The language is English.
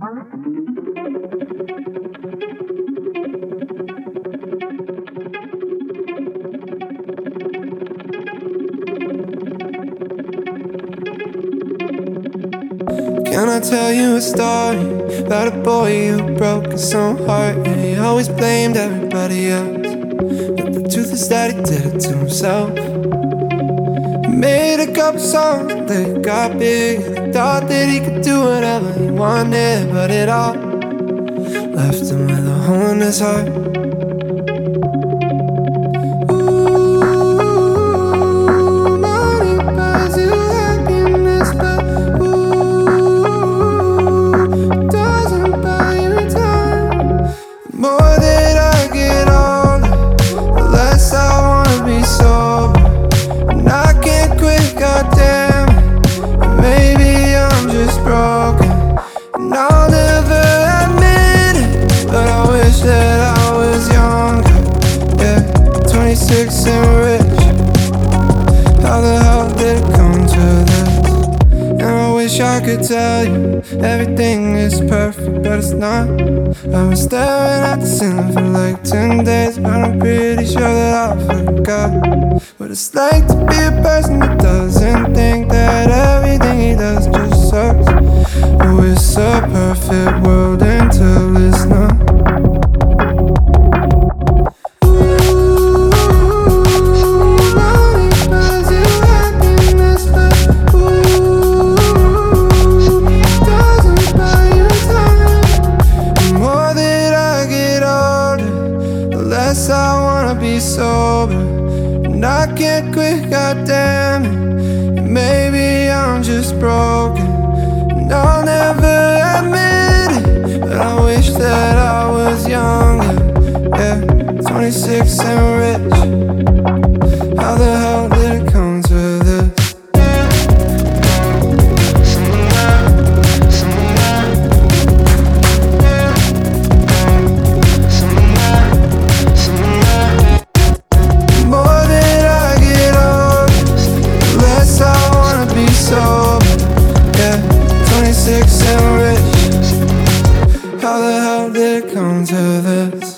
Can I tell you a story about a boy who broke his own heart? And he always blamed everybody else, but the truth is that he did it to himself. He made a couple songs and they got big, and he thought that he could do whatever he wanted, but it all left him with a hole in his heart. And rich, how the hell did it come to this? And I wish I could tell you everything is perfect, but it's not. I was staring at the ceiling for like 10 days, but I'm pretty sure that I forgot what it's like to be a person that doesn't think that everything he does just sucks. Oh, it's a perfect world until it's not. I wanna be sober, and I can't quit, goddamn it. And maybe I'm just broken, and I'll never admit it, but I wish that I was younger, yeah, 26 and rich. How the hell did it come to this? And rich. How the hell did it come to this?